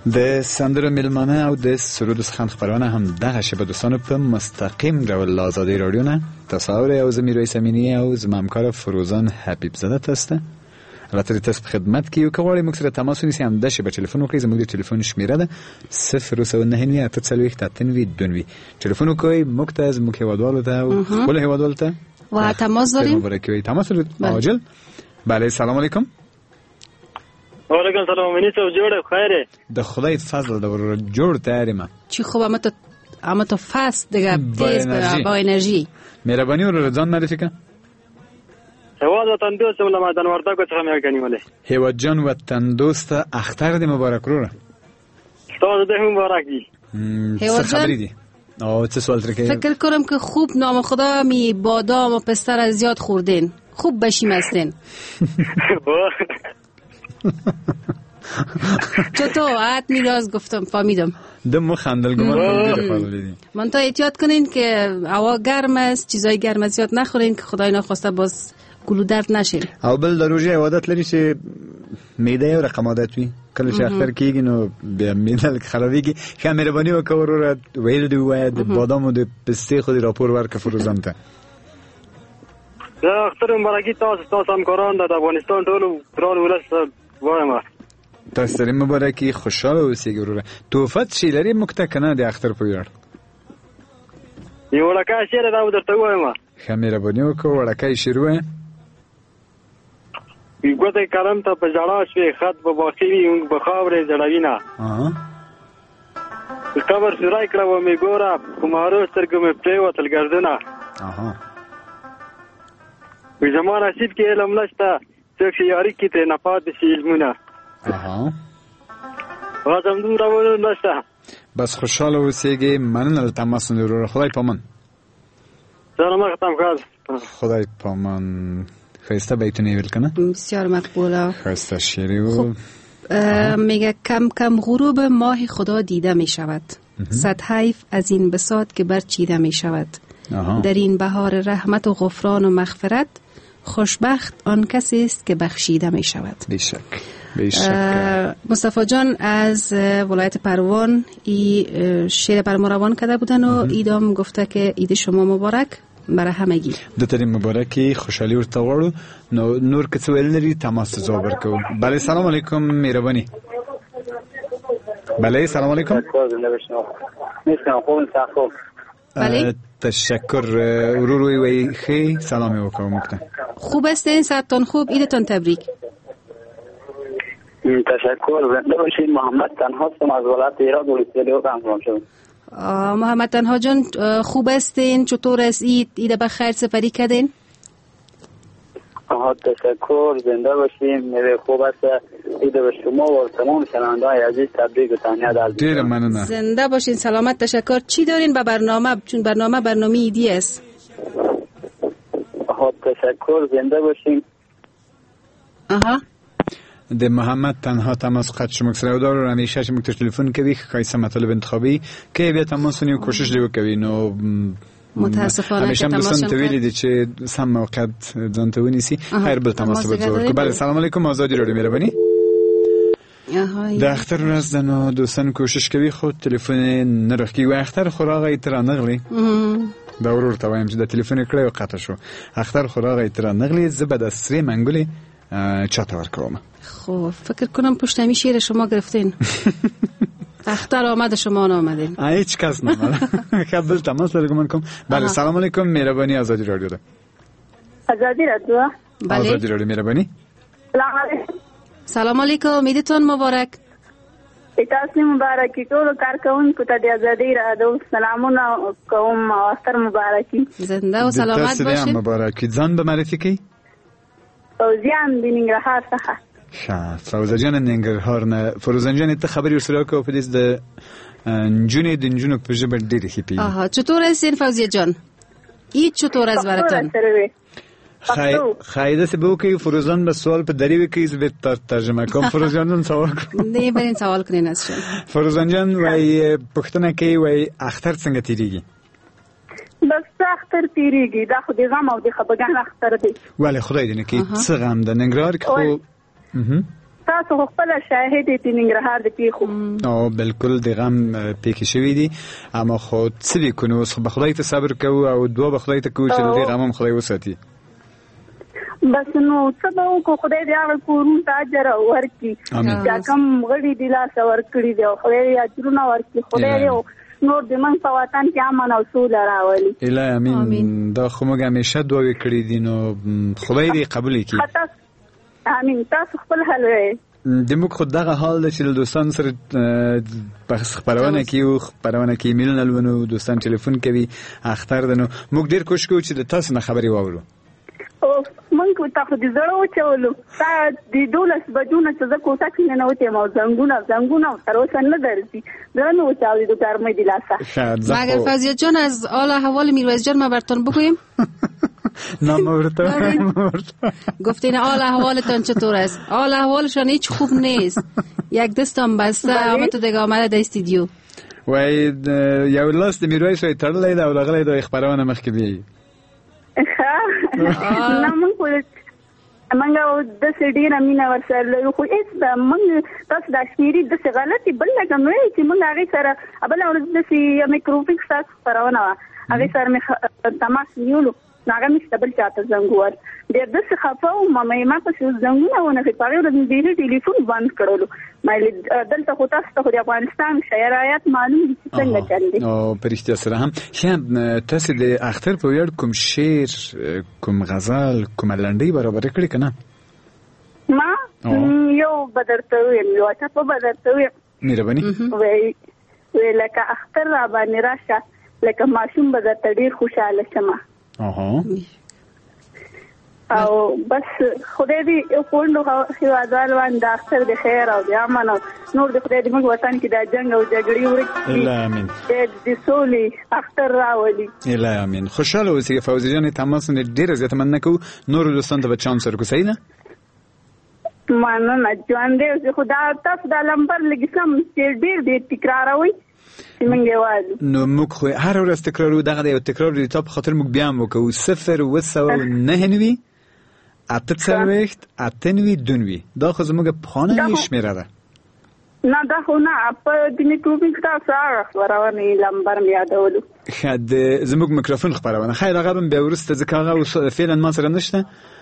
د سندرو میلمانه او د سرود څخه خبرونه هم دغه شبه دوستانو په مستقیم ډول آزادی رادیو نه تصاور او زمیر سمینی او زمامکار فروزان حبیب زاده تاسته البته تاسو په خدمت کې یو کوړی موږ سره تماس ونیسئ هم د شبه ټلیفون وکړئ زموږ د ټلیفون شمیره ده 009 ټلیفون وکړئ موږ ته زموږ هیوادوالو ته او خپل هیوادوالو ته و تماس داریم تماس عاجل. بله سلام علیکم. وعلیکم سلام. منی تو جوړ خیره د خدای فضل د جوړ تیارم چی خوب اما تو فاست دیگه تیز با انرژی مهربانی رو ځان معرفی کن. هیواد وطن دوست ملامت وردګو څخه مې غنیمله. هیواد جان وطن دوست اختر د مبارک رو تاسو د مبارک دی. هیواد جان چه سوال ترکه؟ فکر کنم که خوب نام خدا می بادام و پستر از زیاد خوردین خوب بشیم هستین. چطور عاد میراز گفتم فهمیدم دم خندل گمان من تا احتیاط کنین که هوا گرم است چیزای گرم زیاد نخورین که خدای نخواسته باز گلو درد نشین او بل دروژه عادت لري چې معده او رقم عادت وي کله چې اختر کېږي نو بیا معده خرابېږي ښه مهرباني وکړه وروره ویل دی وایه د بادام او د پستې خو دې راپور ورکړه فروزان ته د اختر مبارکي تاسو همکاران د افغانستان ټول ولس وایم تاسو سره مبارکي خوشاله اوسئ وروره توفت شي لري مکتکنه د اختر په ویاړ یو لکه شعر دا درته وایم ښه مهرباني وکړه وړکه شعر وایه ګوته کلم ته په جړا شوې خط په باخوي اون په خاورې جړوینه قبر سورای کړه و می ګوره کومارو سترګو مې پریوتل ګردونه وی زما نصیب کې علم نشته څوک یاري کې ته نه پاتې شي علمونه غزم دور راوړل نشته بس خوشاله اوسئ مننه تماس نور خدای پامان سلام ختم خاص خدای پامان خیسته بیتونه ویل کنه بسیار مقبوله خیسته شیری و میگه کم کم غروب ماه خدا دیده می شود صد حیف از این بساط که برچیده می شود در این بهار رحمت و غفران و مغفرت خوشبخت آن کسی است که بخشیده می شود. بیشک مصطفی جان از ولایت پروان شعر بر ما روان کرده بودن و ایدام گفته که عید شما مبارک برای همگی. د ترې مبارکي خوشحالي ورته غواړو نو نور که څه ویل لري تماس ځواب ورکوو. بله سلام علیکم مهرباني. بله سلام علیکم. بله تشکر روی وی خی سلامی وکړو موږ ته. خوب هستین صحتتان خوب عیدتان تبریک. تشکر زنده باشین. محمد تنها هستم از ولایت ایران ولسوالی تنها شدم. محمد تنها جان خوب هستین؟ چطور است عید بخیر سپری کردین؟ تشکر زنده باشین. خوب است عید به شما و تمام شنونده‌های عزیز تبریک و تهنیت عرض می‌کنم. زنده باشین سلامت. تشکر. چی دارین به برنامه چون برنامه عیدی است؟ تشکر زنده باشین. د محمد تنها تماس قطع شو مکسره دار و همیشه چې موږ ته ټلیفون کوي خایسه مطالب انتخابي کوي بیا تماس ونیو کوشش دی وکوي نو متاسفانه همیشه دوستان ته ویلي دي چې سم موقعیت ځان ته ونیسي خیر بل تماس به زور. بله سلام علیکم آزادی رادیو مهرباني. د اختر ورځ ده نو دوستان کوشش کوي خو ټلیفون نه راخي و اختر خو راغی تر نغلی دا ورور ته وایم چې د ټلیفون کړه او قطع شو اختر خو راغی تر نغلی زبد سری منګولي چاته ورکوم. خب فکر کنم پشت همی شیر شما گرفتین. اختر آمد شما نامدین. هیچ کس نامده. قبل تماس لرگمان کم. بله سلام علیکم مهربانی آزادی رادیو ده. آزادی رادیو. بله. آزادی رادیو مهربانی. سلام علیکم. سلام علیکم عیدتون مبارک. تاسو مبارکی ټول کارکونکو ته د آزادی رادیو سلامونه کوم اختر مبارکی. زنده و سلامت باشید. مبارکی. ځان به معرفی کی؟ فوزیان د ننګرهار څخه. فوزه جان ننګرهار نه. فروزان جان ته خبري ورسره کوو په دې د نجونې په ژبه ډېرې ښې پیږي. چطور هستین فوزیه جان؟ عید چطور است براتون؟ خایده سه بوکی فروزان به سوال په دری وکی زبر ترجمه کوم. فروزان جان سوال کوم. نه برین سوال کنین از شما. فروزان جان وای پښتنه کوي وای اختر څنګه تیریږي؟ بس اختر تیریږي دا خو د غم او د خپګان اختر دی. ولی خدای دې نه کې څه غم ده ننګرهار کې خو تاسو خپل شاهد دي ننګرهار د پیښو او بالکل د غم پیښې شوې دي اما خو څه وکړو اوس به خدای ته صبر کوو او دعا به خدای ته کوو چې د غم خدای وساتي بس نو سبا کو خدای دې هغه کورون ته اجر ورکړي چې کوم غړي دی لاس ورکړي دی خدای اجرونه ورکړي خدای دې نور د من په وطن کې امن او سوله راولي الهي امين دا خو موږ همیشه دعا وکړي دي نو خدای دې قبول کړي امين تاسو خپل حل د موږ خود دغه حال چې د دوستان سره په خبرونه کې میلونه لونو دوستان ټلیفون کوي اختر دنو موږ ډیر کوشش کوو چې د تاسو نه خبري واورو او مونږ ته خو دې زړه وچولو تا د 12 بجو نه چې زه کوټه کې نه وته مو زنګونه تر اوسه نه درځي زه نو چاوي د ګرمۍ د لاسه مگر فضیه جان از حال احوال میرویس جان ما براتون بگویم گفتین حال احوالتان چطور است؟ حال احوالشان هیچ خوب نیست یک دستم بسته اما تو دیگه آمده در استودیو وای یو لاس د میرویس وای تړلې دا ولغلې د خبرونه مخکې دی نه مونږ د سړي رمینه ورسره خو هیڅ د مونږ تاسو د شمیري د څه غلطي بل لګم وای چې مونږ هغه سره بل ورځ د سی میکروفیک تاسو خبرونه هغه سره مخ تماس نیولو هغه مې بل چاته زنګور د دې څه خفاو ما په زنګونه ونه په پاره ورځ د ټلیفون بند کړلو مې دلته خو تاسو ته د افغانستان شایعات معلوم دي څنګه چل دي او پرشتیا سره هم شم تاسو د اختر په ویړ کوم شعر کوم غزل کوم لنډي برابر کړی کنه ما یو بدرته یو څه په بدرته مهرباني وی لکه اختر را باندې راشه لکه ماشوم به درته ډیر خوشاله شمه او بس خدای دې کولو هیوادوال باندې اختر د خیر او د امن نور د خدای دې موږ وطن کې د جنگ او جګړې ورکړي الهي امين د سولې اختر راولي الهي امين خوشاله اوسئ فوزي جان تماس نه ډیر زیات مننه کو نور دوستان ته بچان سره کو صحیح نه مننه ژوند دې خدا تاسو د نمبر لګسم چې ډیر تکراروي نو موږ خو هر ورځ تکرارو دغه یو تکرار دی ته په خاطر موږ بیا مو کوو 0 8 9 دا خو زموږ په خانه شمیره ده نه دا خو نه په د میکروفون تاسو راوړی نمبر مې یادولو خد زموږ میکروفون خبرونه خیر هغه بیا ورسته ځکه هغه فعلا ما سره نشته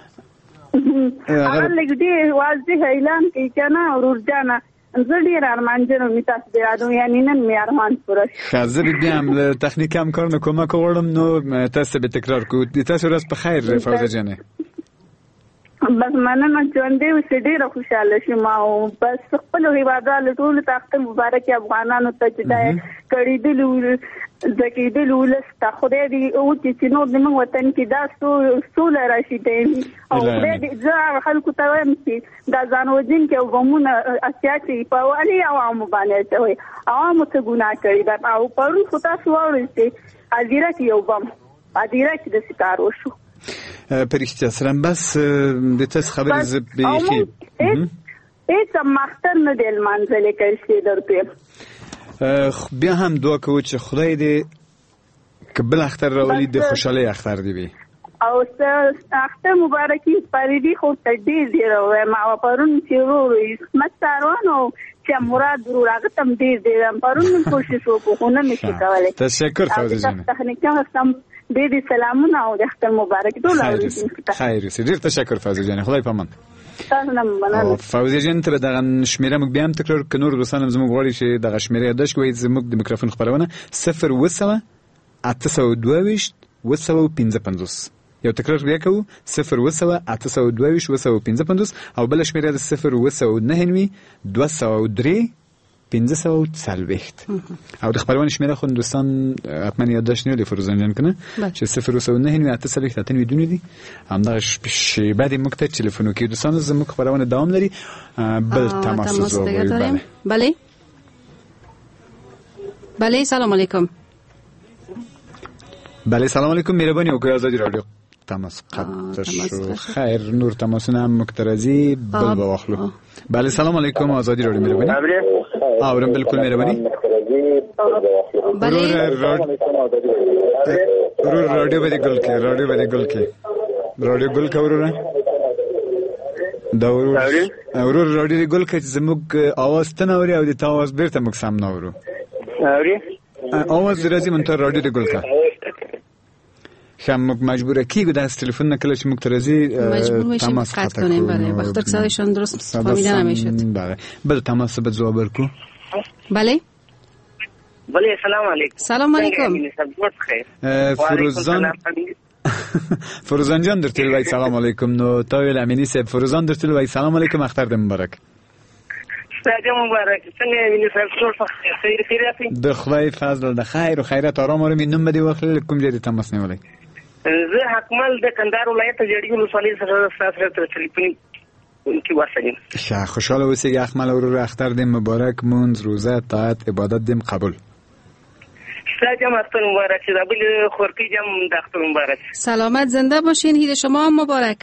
هغه لګدي واضح اعلان کوي کنه ورجانه زه ډیر ارمانجنم می تاسو د یادو یعنی نن می ارمان پوره خزه بیا هم تخنیک هم کار نه کومه کوړم نو تاسو به تکرار کو تاسو ورځ په خیر فوزه جانه بس مننه ژوند دې وسې ډیر خوشاله شم او بس خپل هیوادوالو ټول ته مبارک افغانانو ته چې دا کړي دي ولس ته خدای دې او چې نور د موږ وطن کې دا سوله راشي او خدای دې زه خلکو ته وایم چې دا ځانوځین کې ومونه اساسي په والی عوامو باندې ته وي عوامو ته ګناه کړی دا او پرون خو تاسو واورئ اذیره کې یو بم اذیره کې د سکار وشو پرشتیا سلام بس د تاسو خبرې زبېخي هیڅ مختر نه دل منځله کوي درته بیا هم دعا کوو چې خدای دې قبل اختر راولي د خوشاله اختر دی او اختر مبارکي پریدي خو تدې دی ما پرون چې ورو مستارونو چې مراد راغه تم دې پرون کوشش وکړو نه مشي کولای تشکر فوزي جان تخنیکا هم دې سلامونه او د اختر مبارک ټول خیر ډیر تشکر فوزي جان خدای پامان فوزي جان تر دغه شمیره موږ بیا هم تکرار کنور دوستانم زموږ غواړي چې دغه شمیره یاداش کوی زموږ د میکروفون خبرونه 0 822 855 یو تکرار بیا کوو 0 822 او بل شمیره د 0 203 540 او د خبرونه شمیره خو دوستان حتما یادداشت نه فروزان جان کنه چې 0 دي همدا شی بعد موږ ته ټلیفون کې دوستان زموږ خبرونه دوام لري بل تماس زوبوي بله سلام علیکم بله سلام علیکم مهربانی وکړئ آزادی رادیو تماس قطع شو خیر نور تماسونه هم مکترزی بل بواخلو بله سلام علیکم آزادی رادیو مهربانی آورم بالکل مهربانی بله رادیو بده گل کی رادیو گل کی ورونه دا ورور راډیو ګل کې زموږ اواز ته نوري او د تا اواز بیرته موږ سم نورو اوري اواز راځي مونږ ته راډیو ګل کا موږ مجبور کیږو د تلفن نه کله چې موږ ترازی تماس قطع کنیم. بله وقتی که صدایشان درست فهمیده نمیشد. بله تماس به جواب برکو. بله سلام علیکم. سلام علیکم. فروزان جان در تلوی سلام علیکم. نو تاویل امینی سب فروزان در تلوی سلام علیکم. اختر دم مبارک. ساده مبارک. څنګه امینی صاحب ټول خیر خیریت؟ د خدای فضل د خیر او خیرات آرام آرام نوم بده واخل کوم ځای تماس نیولای. زه حکمل د کندهار ولایت جړی ولسوالۍ سره سره تلیفوني کی واسطه. شه خوشاله اوسئ احمد ورور اختر دم مبارک. مونږ روزه طاعت عبادت دم قبول. سلام اختر مبارک. دبل خورکی جام د اختر مبارک. سلامت زنده باشین. عید شما مبارک.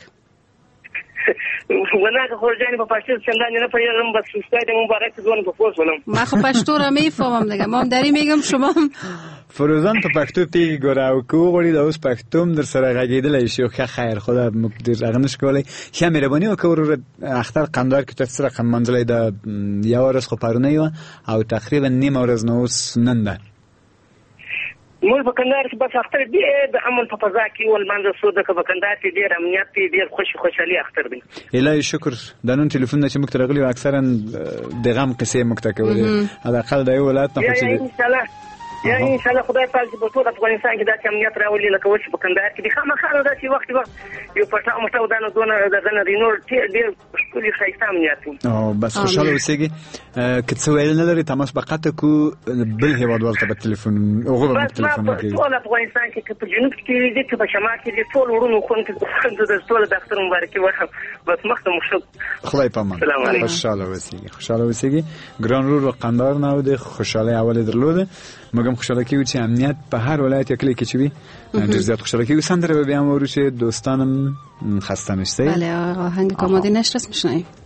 ونه که خورجانی په پښتو څنګه نه پیژنم بس استاد مبارک ځون په پوس ولم. ما خو پښتو را میفهمم دیگه. ما هم داری میگم شما فروزان په پښتو پیګ ګوره او کو غوړي د اوس پښتوم در سره غږیدل شي خو خیر خدا مقدر اغنش کولای شه مهرباني وکړو اختر قندار کې تفسیر قم منځلې د یو ورځ خو پرونه یو او تقریبا نیمه ورځ نو نن ده موږ په کندهار کې بس اختر دی د امن په فضا کې ول منځ سوده کې په کندهار کې ډیر امنیت ډیر خوشحالي اختر دی. الهي شکر د نن ټلیفون چې موږ ترغلي اکثرا د غم قصې موږ ته کولې على الاقل د یو ولایت نه خوشي ان شاء الله یا ان شاء الله خدای پاک په ټول افغانستان کې د امنیت راولي لکه وش په کندهار کې د خامخا د وخت یو پټاو مټاو دانو دونه د رینور ډیر ټول خیسته امنیت او بس خوشاله اوسئ که څه ویل نه لري تماس بقته کو بل هیواد ورته په ټلیفون او غو په ټلیفون کې ټول افغانستان کې په جنوب کې دي په شمال کې دي ټول ورونو خون کې د ټول د اختر مبارکي وخت بس مخته مشک خدای پامان. خوشاله اوسئ ګران رور قندار نه د خوشاله اول درلوده مګم خوشاله کیږي چې امنیت په هر ولایت کې کې چوي ډیر زیات خوشاله کیږي سندره به بیا مورو چې دوستانم خسته نشته. بله آهنگ کامادی نشرس میشنیم.